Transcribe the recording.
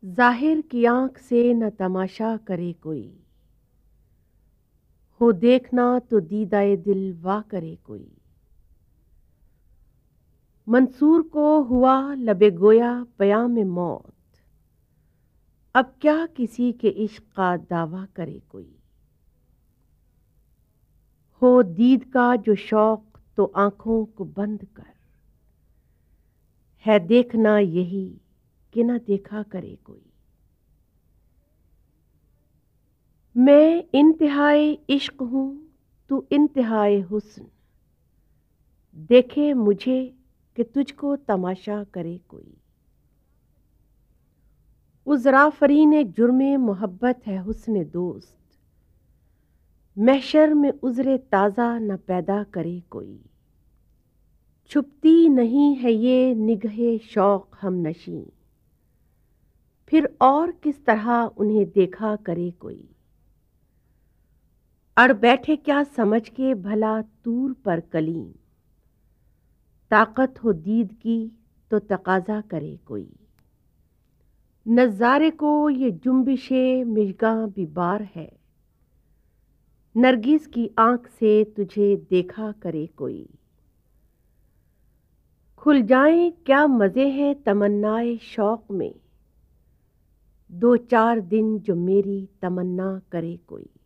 ظاہر کی آنکھ سے نہ تماشا کرے کوئی، ہو دیکھنا تو دیدہ دل وا کرے کوئی۔ منصور کو ہوا لب گویا پیام موت، اب کیا کسی کے عشق کا دعویٰ کرے کوئی۔ ہو دید کا جو شوق تو آنکھوں کو بند کر، ہے دیکھنا یہی کہ نہ دیکھا کرے کوئی۔ میں انتہائے عشق ہوں تو انتہائے حسن، دیکھے مجھے کہ تجھ کو تماشا کرے کوئی۔ عذرآفرین جرم محبت ہے حسن دوست، محشر میں عذر تازہ نہ پیدا کرے کوئی۔ چھپتی نہیں ہے یہ نگہ شوق ہم نشیں، پھر اور کس طرح انہیں دیکھا کرے کوئی۔ اڑ بیٹھے کیا سمجھ کے بھلا طور پر کلیم، طاقت ہو دید کی تو تقاضا کرے کوئی۔ نظارے کو یہ جنبش مژگاں بھی بار ہے، نرگس کی آنکھ سے تجھے دیکھا کرے کوئی۔ کھل جائیں کیا مزے ہیں تمنائے شوق میں، دو چار دن جو میری تمنا کرے کوئی۔